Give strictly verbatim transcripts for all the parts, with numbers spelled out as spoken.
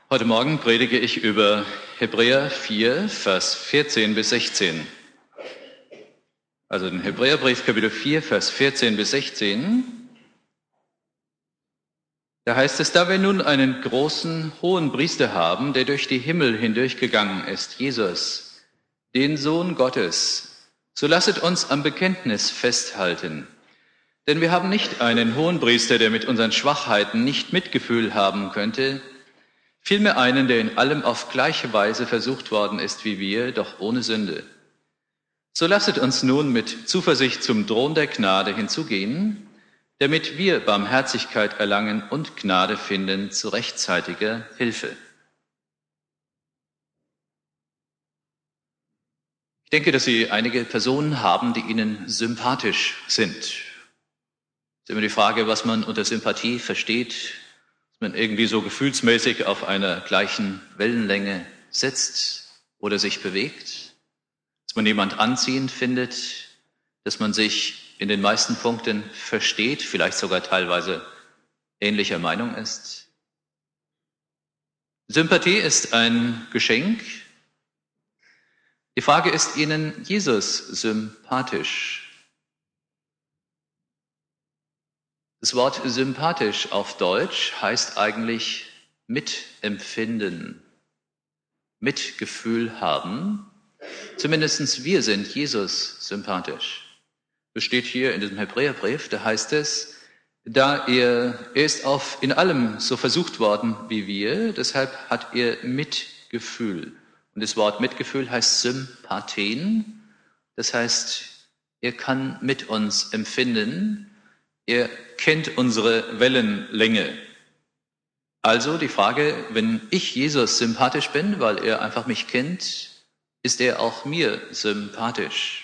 Heute Morgen predige ich über Hebräer vier, Vers vierzehn bis sechzehn. Also den Hebräerbrief, Kapitel vier, Vers vierzehn bis sechzehn. Da heißt es, da wir nun einen großen hohen Priester haben, der durch die Himmel hindurchgegangen ist, Jesus, den Sohn Gottes, so lasset uns am Bekenntnis festhalten. Denn wir haben nicht einen hohen Priester, der mit unseren Schwachheiten nicht Mitgefühl haben könnte, vielmehr einen, der in allem auf gleiche Weise versucht worden ist wie wir, doch ohne Sünde. So lasset uns nun mit Zuversicht zum Thron der Gnade hinzugehen, damit wir Barmherzigkeit erlangen und Gnade finden zu rechtzeitiger Hilfe. Ich denke, dass Sie einige Personen haben, die Ihnen sympathisch sind. Es ist immer die Frage, was man unter Sympathie versteht, dass man irgendwie so gefühlsmäßig auf einer gleichen Wellenlänge sitzt oder sich bewegt, dass man jemand anziehend findet, dass man sich in den meisten Punkten versteht, vielleicht sogar teilweise ähnlicher Meinung ist. Sympathie ist ein Geschenk. Die Frage, ist Ihnen Jesus sympathisch? Das Wort sympathisch auf Deutsch heißt eigentlich mitempfinden, Mitgefühl haben. Zumindest wir sind Jesus sympathisch. Das steht hier in diesem Hebräerbrief, da heißt es, da er, er ist auf, in allem so versucht worden wie wir, deshalb hat er Mitgefühl. Und das Wort Mitgefühl heißt Sympathen, das heißt, er kann mit uns empfinden. Er kennt unsere Wellenlänge. Also die Frage, wenn ich Jesus sympathisch bin, weil er einfach mich kennt, ist er auch mir sympathisch.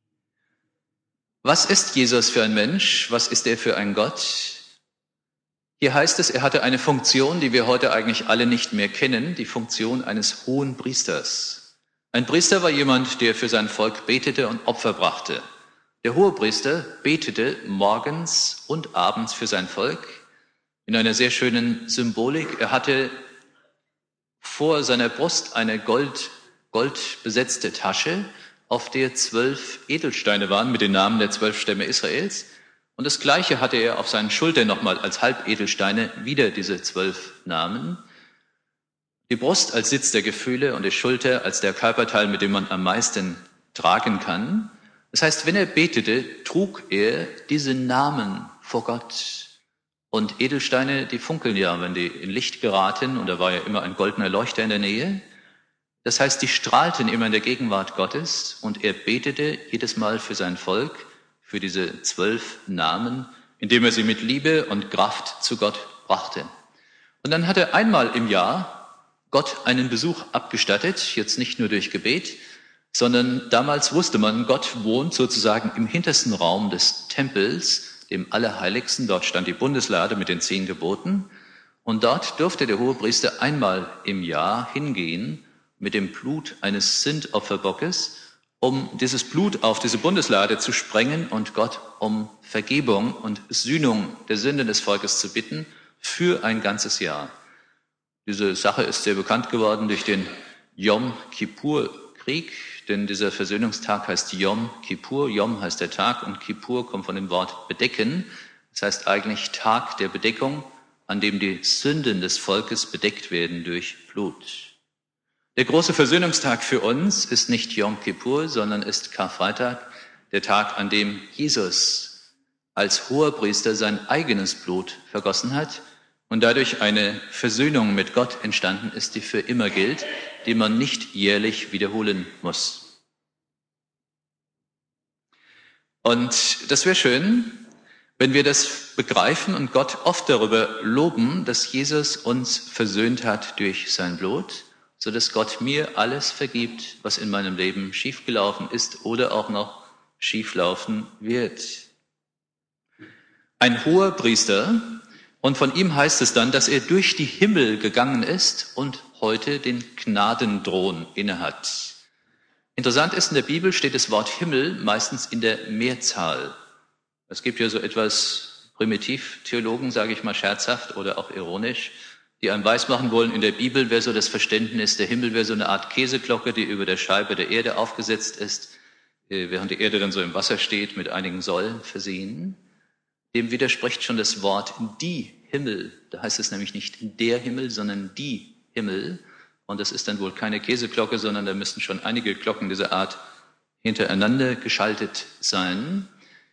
Was ist Jesus für ein Mensch? Was ist er für ein Gott? Hier heißt es, er hatte eine Funktion, die wir heute eigentlich alle nicht mehr kennen, die Funktion eines hohen Priesters. Ein Priester war jemand, der für sein Volk betete und Opfer brachte. Der Hohepriester betete morgens und abends für sein Volk in einer sehr schönen Symbolik. Er hatte vor seiner Brust eine gold, goldbesetzte Tasche, auf der zwölf Edelsteine waren mit den Namen der zwölf Stämme Israels. Und das Gleiche hatte er auf seinen Schultern nochmal als Halbedelsteine, wieder diese zwölf Namen. Die Brust als Sitz der Gefühle und die Schulter als der Körperteil, mit dem man am meisten tragen kann. Das heißt, wenn er betete, trug er diese Namen vor Gott. Und Edelsteine, die funkeln ja, wenn die in Licht geraten, und da war ja immer ein goldener Leuchter in der Nähe. Das heißt, die strahlten immer in der Gegenwart Gottes, und er betete jedes Mal für sein Volk, für diese zwölf Namen, indem er sie mit Liebe und Kraft zu Gott brachte. Und dann hat er einmal im Jahr Gott einen Besuch abgestattet, jetzt nicht nur durch Gebet, sondern damals wusste man, Gott wohnt sozusagen im hintersten Raum des Tempels, dem Allerheiligsten. Dort stand die Bundeslade mit den zehn Geboten. Und dort durfte der Hohepriester einmal im Jahr hingehen mit dem Blut eines Sündopferbockes, um dieses Blut auf diese Bundeslade zu sprengen und Gott um Vergebung und Sühnung der Sünden des Volkes zu bitten für ein ganzes Jahr. Diese Sache ist sehr bekannt geworden durch den Yom Kippur-Krieg, denn dieser Versöhnungstag heißt Yom Kippur. Yom heißt der Tag und Kippur kommt von dem Wort bedecken. Das heißt eigentlich Tag der Bedeckung, an dem die Sünden des Volkes bedeckt werden durch Blut. Der große Versöhnungstag für uns ist nicht Yom Kippur, sondern ist Karfreitag, der Tag, an dem Jesus als Hoherpriester sein eigenes Blut vergossen hat und dadurch eine Versöhnung mit Gott entstanden ist, die für immer gilt, die man nicht jährlich wiederholen muss. Und das wäre schön, wenn wir das begreifen und Gott oft darüber loben, dass Jesus uns versöhnt hat durch sein Blut, so dass Gott mir alles vergibt, was in meinem Leben schiefgelaufen ist oder auch noch schieflaufen wird. Ein hoher Priester, und von ihm heißt es dann, dass er durch die Himmel gegangen ist und heute den Gnadenthron innehat. Interessant ist, in der Bibel steht das Wort Himmel meistens in der Mehrzahl. Es gibt ja so etwas Primitivtheologen, sage ich mal scherzhaft oder auch ironisch, die einem weismachen wollen, in der Bibel wäre so das Verständnis, der Himmel wäre so eine Art Käseglocke, die über der Scheibe der Erde aufgesetzt ist, während die Erde dann so im Wasser steht, mit einigen Säulen versehen. Dem widerspricht schon das Wort die Himmel. Da heißt es nämlich nicht der Himmel, sondern die Himmel. Und das ist dann wohl keine Käseglocke, sondern da müssen schon einige Glocken dieser Art hintereinander geschaltet sein.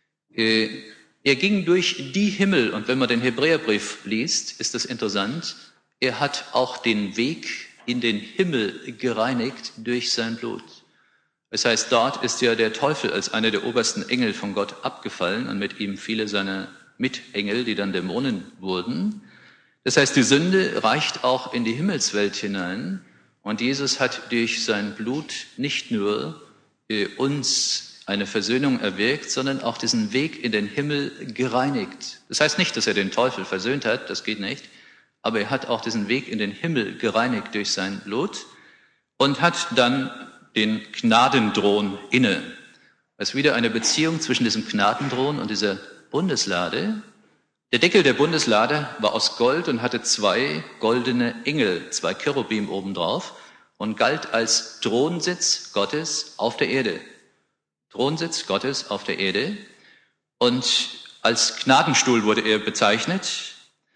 Er ging durch die Himmel, und wenn man den Hebräerbrief liest, ist das interessant, er hat auch den Weg in den Himmel gereinigt durch sein Blut. Das heißt, dort ist ja der Teufel als einer der obersten Engel von Gott abgefallen und mit ihm viele seiner Mitengel, die dann Dämonen wurden. Das heißt, die Sünde reicht auch in die Himmelswelt hinein, und Jesus hat durch sein Blut nicht nur äh, uns eine Versöhnung erwirkt, sondern auch diesen Weg in den Himmel gereinigt. Das heißt nicht, dass er den Teufel versöhnt hat, das geht nicht, aber er hat auch diesen Weg in den Himmel gereinigt durch sein Blut und hat dann den Gnadendron inne. Das ist wieder eine Beziehung zwischen diesem Gnadendron und dieser Bundeslade. Der Deckel der Bundeslade war aus Gold und hatte zwei goldene Engel, zwei Cherubim obendrauf, und galt als Thronsitz Gottes auf der Erde. Thronsitz Gottes auf der Erde. Und als Gnadenstuhl wurde er bezeichnet.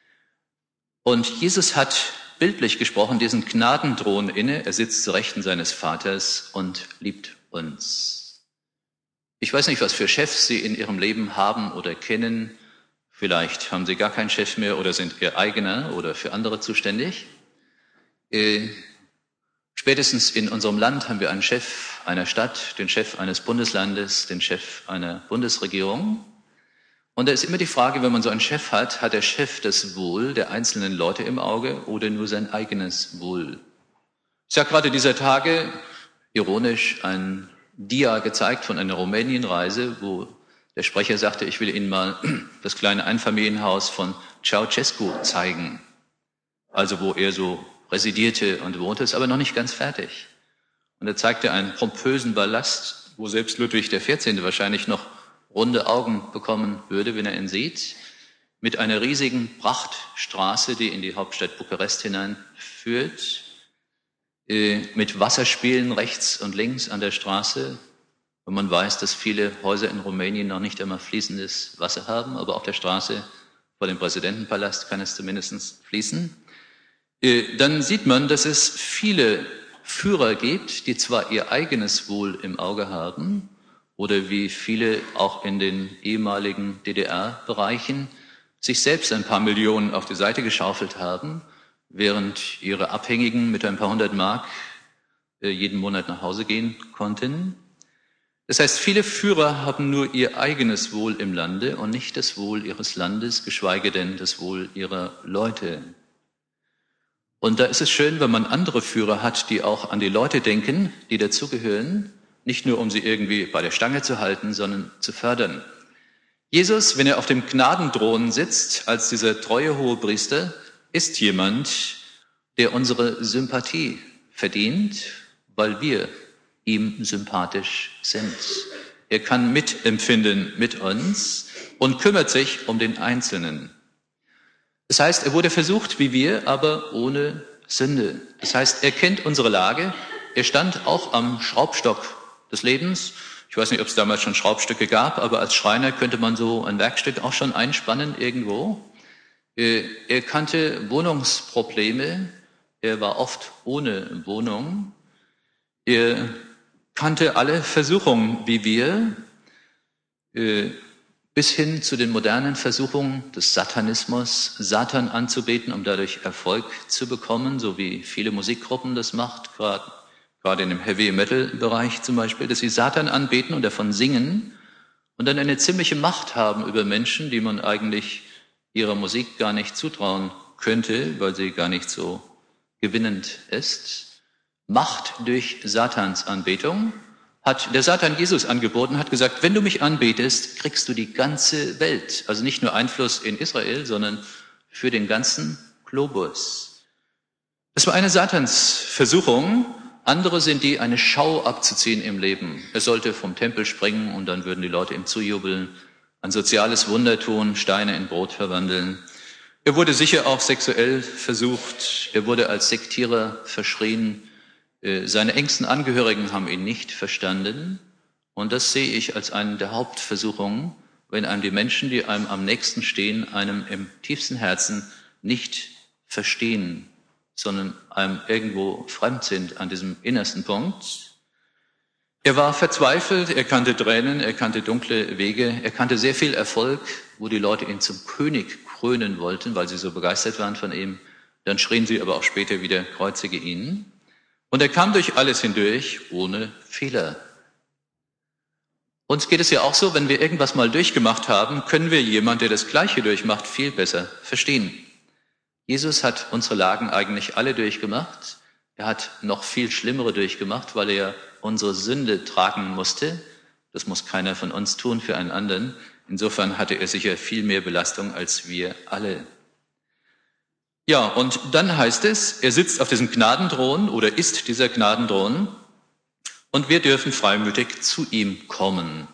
Und Jesus hat bildlich gesprochen diesen Gnadenthron inne. Er sitzt zu Rechten seines Vaters und liebt uns. Ich weiß nicht, was für Chefs Sie in Ihrem Leben haben oder kennen. Vielleicht haben Sie gar keinen Chef mehr oder sind Ihr eigener oder für andere zuständig. Äh, spätestens in unserem Land haben wir einen Chef einer Stadt, den Chef eines Bundeslandes, den Chef einer Bundesregierung. Und da ist immer die Frage, wenn man so einen Chef hat, hat der Chef das Wohl der einzelnen Leute im Auge oder nur sein eigenes Wohl? Ich habe gerade dieser Tage ironisch ein Dia gezeigt von einer Rumänienreise, wo der Sprecher sagte, ich will Ihnen mal das kleine Einfamilienhaus von Ceausescu zeigen. Also wo er so residierte und wohnte, ist aber noch nicht ganz fertig. Und er zeigte einen pompösen Palast, wo selbst Ludwig der Vierzehnte wahrscheinlich noch runde Augen bekommen würde, wenn er ihn sieht, mit einer riesigen Prachtstraße, die in die Hauptstadt Bukarest hineinführt, mit Wasserspielen rechts und links an der Straße. Und man weiß, dass viele Häuser in Rumänien noch nicht einmal fließendes Wasser haben, aber auf der Straße vor dem Präsidentenpalast kann es zumindest fließen. Dann sieht man, dass es viele Führer gibt, die zwar ihr eigenes Wohl im Auge haben, oder wie viele auch in den ehemaligen D D R-Bereichen sich selbst ein paar Millionen auf die Seite geschaufelt haben, während ihre Abhängigen mit ein paar hundert Mark jeden Monat nach Hause gehen konnten. Das heißt, viele Führer haben nur ihr eigenes Wohl im Lande und nicht das Wohl ihres Landes, geschweige denn das Wohl ihrer Leute. Und da ist es schön, wenn man andere Führer hat, die auch an die Leute denken, die dazugehören, nicht nur um sie irgendwie bei der Stange zu halten, sondern zu fördern. Jesus, wenn er auf dem Gnadenthron sitzt, als dieser treue Hohepriester, ist jemand, der unsere Sympathie verdient, weil wir ihm sympathisch sind. Er kann mitempfinden mit uns und kümmert sich um den Einzelnen. Das heißt, er wurde versucht wie wir, aber ohne Sünde. Das heißt, er kennt unsere Lage. Er stand auch am Schraubstock des Lebens. Ich weiß nicht, ob es damals schon Schraubstücke gab, aber als Schreiner könnte man so ein Werkstück auch schon einspannen irgendwo. Er kannte Wohnungsprobleme. Er war oft ohne Wohnung. Er kannte alle Versuchungen wie wir, bis hin zu den modernen Versuchungen des Satanismus, Satan anzubeten, um dadurch Erfolg zu bekommen, so wie viele Musikgruppen das macht, gerade gerade in dem Heavy-Metal-Bereich zum Beispiel, dass sie Satan anbeten und davon singen und dann eine ziemliche Macht haben über Menschen, die man eigentlich ihrer Musik gar nicht zutrauen könnte, weil sie gar nicht so gewinnend ist. Macht durch Satans Anbetung hat der Satan Jesus angeboten, hat gesagt, wenn du mich anbetest, kriegst du die ganze Welt. Also nicht nur Einfluss in Israel, sondern für den ganzen Globus. Das war eine Satansversuchung. Andere sind die, eine Schau abzuziehen im Leben. Er sollte vom Tempel springen und dann würden die Leute ihm zujubeln, ein soziales Wunder tun, Steine in Brot verwandeln. Er wurde sicher auch sexuell versucht. Er wurde als Sektierer verschrien. Seine engsten Angehörigen haben ihn nicht verstanden. Und das sehe ich als eine der Hauptversuchungen, wenn einem die Menschen, die einem am nächsten stehen, einem im tiefsten Herzen nicht verstehen, sondern einem irgendwo fremd sind an diesem innersten Punkt. Er war verzweifelt, er kannte Tränen, er kannte dunkle Wege, er kannte sehr viel Erfolg, wo die Leute ihn zum König krönen wollten, weil sie so begeistert waren von ihm. Dann schrien sie aber auch später wieder, kreuzige ihn. Und er kam durch alles hindurch ohne Fehler. Uns geht es ja auch so, wenn wir irgendwas mal durchgemacht haben, können wir jemanden, der das Gleiche durchmacht, viel besser verstehen. Jesus hat unsere Lagen eigentlich alle durchgemacht. Er hat noch viel schlimmere durchgemacht, weil er unsere Sünde tragen musste. Das muss keiner von uns tun für einen anderen. Insofern hatte er sicher viel mehr Belastung als wir alle. Ja, und dann heißt es, er sitzt auf diesem Gnadenthron oder ist dieser Gnadenthron und wir dürfen freimütig zu ihm kommen.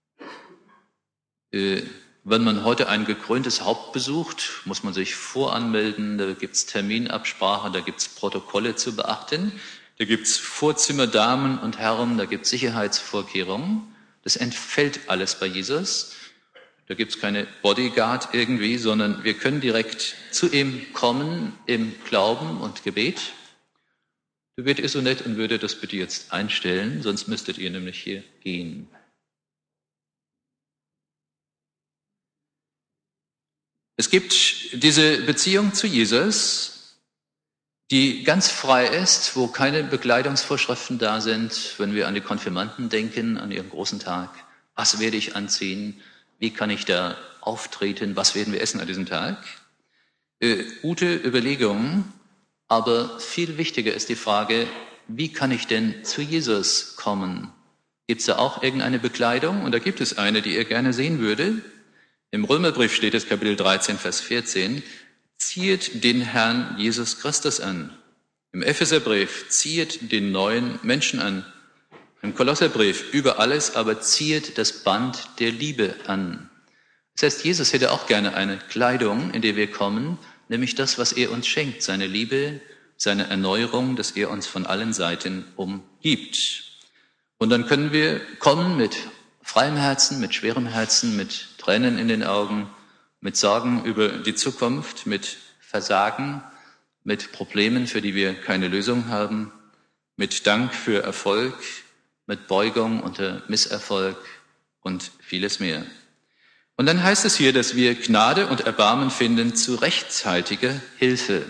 Äh, wenn man heute ein gekröntes Haupt besucht, muss man sich voranmelden, da gibt's Terminabsprache, da gibt's Protokolle zu beachten, da gibt's Vorzimmerdamen und Herren, da gibt's Sicherheitsvorkehrungen. Das entfällt alles bei Jesus. Da gibt's keine Bodyguard irgendwie, sondern wir können direkt zu ihm kommen im Glauben und Gebet. Du wärt ihr so nett und würde das bitte jetzt einstellen, sonst müsstet ihr nämlich hier gehen. Es gibt diese Beziehung zu Jesus, die ganz frei ist, wo keine Bekleidungsvorschriften da sind, wenn wir an die Konfirmanden denken, an ihren großen Tag. Was werde ich anziehen? Wie kann ich da auftreten? Was werden wir essen an diesem Tag? Äh, gute Überlegungen, aber viel wichtiger ist die Frage, wie kann ich denn zu Jesus kommen? Gibt es da auch irgendeine Bekleidung? Und da gibt es eine, die ihr gerne sehen würde. Im Römerbrief steht es, Kapitel dreizehn, Vers vierzehn, ziehet den Herrn Jesus Christus an. Im Epheserbrief, ziehet den neuen Menschen an. Im Kolosserbrief, über alles aber ziehet das Band der Liebe an. Das heißt, Jesus hätte auch gerne eine Kleidung, in der wir kommen, nämlich das, was er uns schenkt, seine Liebe, seine Erneuerung, das er uns von allen Seiten umgibt. Und dann können wir kommen mit freiem Herzen, mit schwerem Herzen, mit Tränen in den Augen, mit Sorgen über die Zukunft, mit Versagen, mit Problemen, für die wir keine Lösung haben, mit Dank für Erfolg, mit Beugung unter Misserfolg und vieles mehr. Und dann heißt es hier, dass wir Gnade und Erbarmen finden zu rechtzeitiger Hilfe.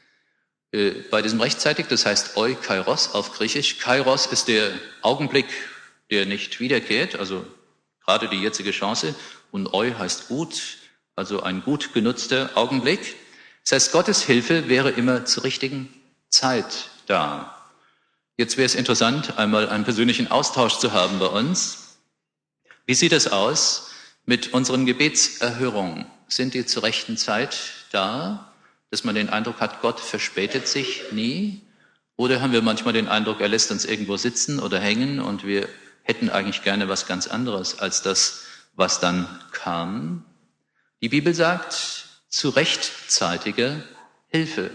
Äh, bei diesem rechtzeitig, das heißt Oikairos auf Griechisch. Kairos ist der Augenblick, der nicht wiederkehrt, also gerade die jetzige Chance. Und Eu heißt gut, also ein gut genutzter Augenblick. Das heißt, Gottes Hilfe wäre immer zur richtigen Zeit da. Jetzt wäre es interessant, einmal einen persönlichen Austausch zu haben bei uns. Wie sieht es aus mit unseren Gebetserhörungen? Sind die zur rechten Zeit da, dass man den Eindruck hat, Gott verspätet sich nie? Oder haben wir manchmal den Eindruck, er lässt uns irgendwo sitzen oder hängen und wir hätten eigentlich gerne was ganz anderes als das, was dann kam? Die Bibel sagt, zu rechtzeitiger Hilfe,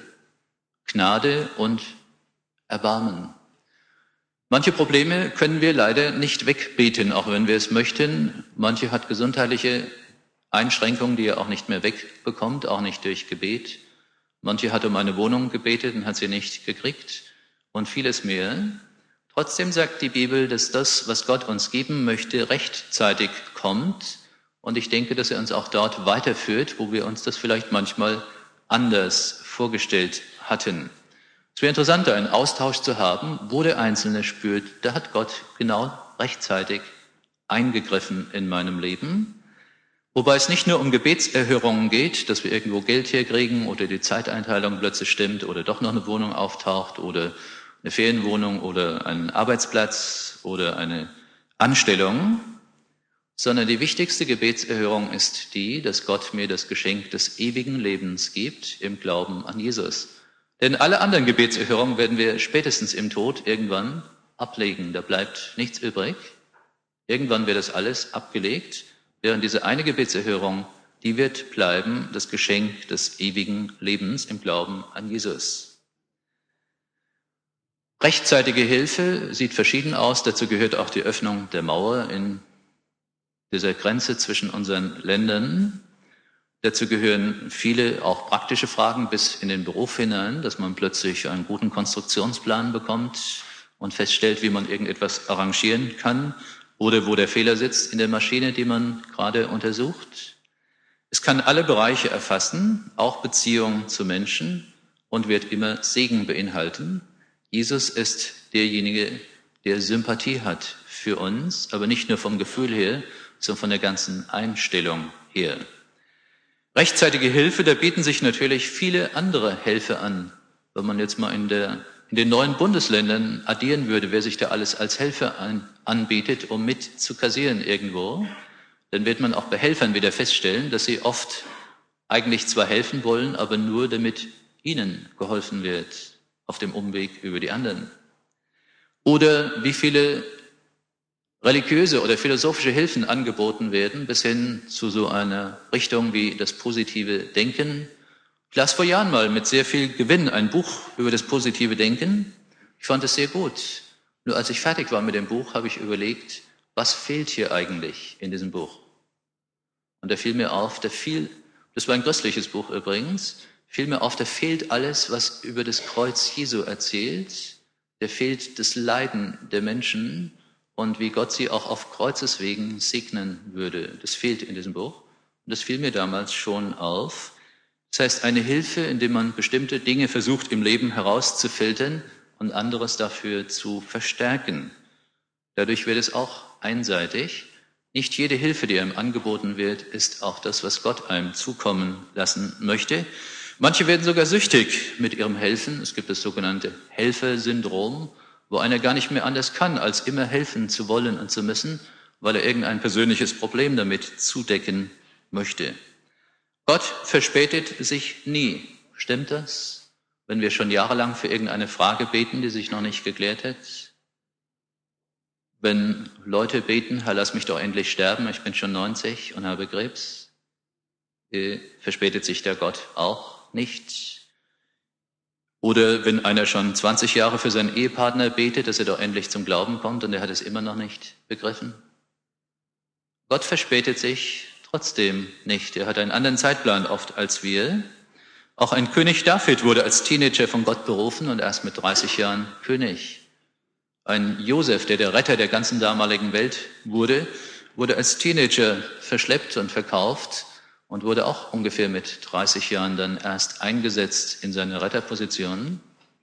Gnade und Erbarmen. Manche Probleme können wir leider nicht wegbeten, auch wenn wir es möchten. Manche hat gesundheitliche Einschränkungen, die er auch nicht mehr wegbekommt, auch nicht durch Gebet. Manche hat um eine Wohnung gebetet und hat sie nicht gekriegt und vieles mehr. Trotzdem sagt die Bibel, dass das, was Gott uns geben möchte, rechtzeitig kommt. Und ich denke, dass er uns auch dort weiterführt, wo wir uns das vielleicht manchmal anders vorgestellt hatten. Es wäre interessant, einen Austausch zu haben, wo der Einzelne spürt, da hat Gott genau rechtzeitig eingegriffen in meinem Leben. Wobei es nicht nur um Gebetserhörungen geht, dass wir irgendwo Geld herkriegen oder die Zeiteinteilung plötzlich stimmt oder doch noch eine Wohnung auftaucht oder eine Ferienwohnung oder einen Arbeitsplatz oder eine Anstellung, sondern die wichtigste Gebetserhörung ist die, dass Gott mir das Geschenk des ewigen Lebens gibt im Glauben an Jesus. Denn alle anderen Gebetserhörungen werden wir spätestens im Tod irgendwann ablegen. Da bleibt nichts übrig. Irgendwann wird das alles abgelegt, während diese eine Gebetserhörung die wird bleiben, das Geschenk des ewigen Lebens im Glauben an Jesus. Rechtzeitige Hilfe sieht verschieden aus. Dazu gehört auch die Öffnung der Mauer in dieser Grenze zwischen unseren Ländern. Dazu gehören viele auch praktische Fragen bis in den Beruf hinein, dass man plötzlich einen guten Konstruktionsplan bekommt und feststellt, wie man irgendetwas arrangieren kann oder wo der Fehler sitzt in der Maschine, die man gerade untersucht. Es kann alle Bereiche erfassen, auch Beziehungen zu Menschen, und wird immer Segen beinhalten. Jesus ist derjenige, der Sympathie hat für uns, aber nicht nur vom Gefühl her, sondern von der ganzen Einstellung her. Rechtzeitige Hilfe, da bieten sich natürlich viele andere Helfer an. Wenn man jetzt mal in, der, in den neuen Bundesländern addieren würde, wer sich da alles als Helfer an, anbietet, um mit zu kassieren irgendwo, dann wird man auch bei Helfern wieder feststellen, dass sie oft eigentlich zwar helfen wollen, aber nur damit ihnen geholfen wird, auf dem Umweg über die anderen. Oder wie viele religiöse oder philosophische Hilfen angeboten werden, bis hin zu so einer Richtung wie das positive Denken. Ich las vor Jahren mal mit sehr viel Gewinn ein Buch über das positive Denken. Ich fand es sehr gut. Nur als ich fertig war mit dem Buch, habe ich überlegt, was fehlt hier eigentlich in diesem Buch? Und da fiel mir auf, da fiel, das war ein christliches Buch übrigens, fiel mir auf, da fehlt alles, was über das Kreuz Jesu erzählt. Da fehlt das Leiden der Menschen und wie Gott sie auch auf Kreuzeswegen segnen würde. Das fehlt in diesem Buch. Und das fiel mir damals schon auf. Das heißt, eine Hilfe, indem man bestimmte Dinge versucht, im Leben herauszufiltern und anderes dafür zu verstärken. Dadurch wird es auch einseitig. Nicht jede Hilfe, die einem angeboten wird, ist auch das, was Gott einem zukommen lassen möchte. Manche werden sogar süchtig mit ihrem Helfen. Es gibt das sogenannte Helfersyndrom, wo einer gar nicht mehr anders kann, als immer helfen zu wollen und zu müssen, weil er irgendein persönliches Problem damit zudecken möchte. Gott verspätet sich nie. Stimmt das? Wenn wir schon jahrelang für irgendeine Frage beten, die sich noch nicht geklärt hat? Wenn Leute beten, Herr, lass mich doch endlich sterben, ich bin schon neunzig und habe Krebs, äh, verspätet sich der Gott auch nicht. Oder wenn einer schon zwanzig Jahre für seinen Ehepartner betet, dass er doch endlich zum Glauben kommt und er hat es immer noch nicht begriffen. Gott verspätet sich trotzdem nicht. Er hat einen anderen Zeitplan oft als wir. Auch ein König David wurde als Teenager von Gott berufen und erst mit dreißig Jahren König. Ein Josef, der der Retter der ganzen damaligen Welt wurde, wurde als Teenager verschleppt und verkauft und wurde auch ungefähr mit dreißig Jahren dann erst eingesetzt in seine Retterposition.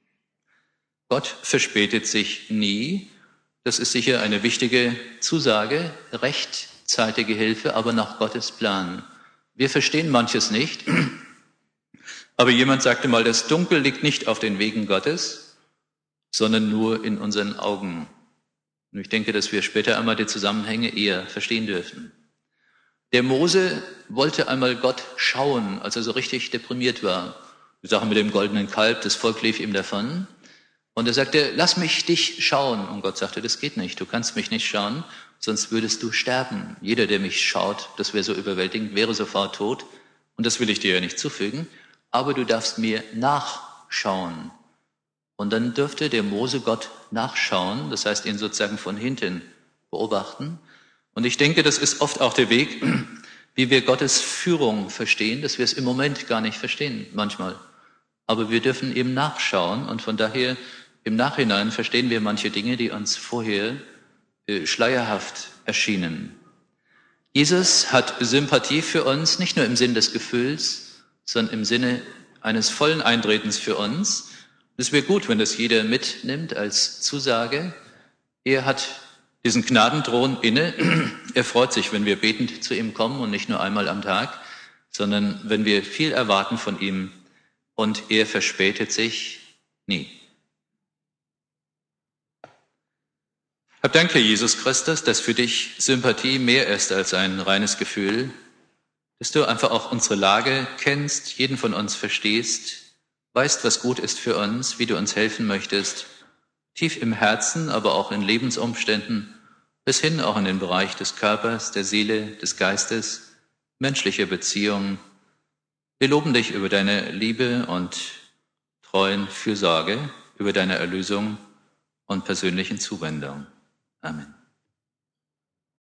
Gott verspätet sich nie. Das ist sicher eine wichtige Zusage, rechtzeitige Hilfe, aber nach Gottes Plan. Wir verstehen manches nicht, aber jemand sagte mal, das Dunkel liegt nicht auf den Wegen Gottes, sondern nur in unseren Augen. Und ich denke, dass wir später einmal die Zusammenhänge eher verstehen dürfen. Der Mose wollte einmal Gott schauen, als er so richtig deprimiert war. Die Sache mit dem goldenen Kalb, das Volk lief ihm davon. Und er sagte, lass mich dich schauen. Und Gott sagte, das geht nicht, du kannst mich nicht schauen, sonst würdest du sterben. Jeder, der mich schaut, das wäre so überwältigend, wäre sofort tot. Und das will ich dir ja nicht zufügen. Aber du darfst mir nachschauen. Und dann dürfte der Mose Gott nachschauen, das heißt ihn sozusagen von hinten beobachten. Und ich denke, das ist oft auch der Weg, wie wir Gottes Führung verstehen, dass wir es im Moment gar nicht verstehen, manchmal. Aber wir dürfen ihm nachschauen und von daher im Nachhinein verstehen wir manche Dinge, die uns vorher äh, schleierhaft erschienen. Jesus hat Sympathie für uns, nicht nur im Sinn des Gefühls, sondern im Sinne eines vollen Eintretens für uns. Es wäre gut, wenn das jeder mitnimmt als Zusage. Er hat diesen Gnadenthron inne. Er freut sich, wenn wir betend zu ihm kommen und nicht nur einmal am Tag, sondern wenn wir viel erwarten von ihm und er verspätet sich nie. Hab Dank, Herr Jesus Christus, dass für dich Sympathie mehr ist als ein reines Gefühl, dass du einfach auch unsere Lage kennst, jeden von uns verstehst, weißt, was gut ist für uns, wie du uns helfen möchtest, tief im Herzen, aber auch in Lebensumständen, bis hin auch in den Bereich des Körpers, der Seele, des Geistes, menschlicher Beziehung. Wir loben dich über deine Liebe und treuen Fürsorge, über deine Erlösung und persönlichen Zuwendung. Amen.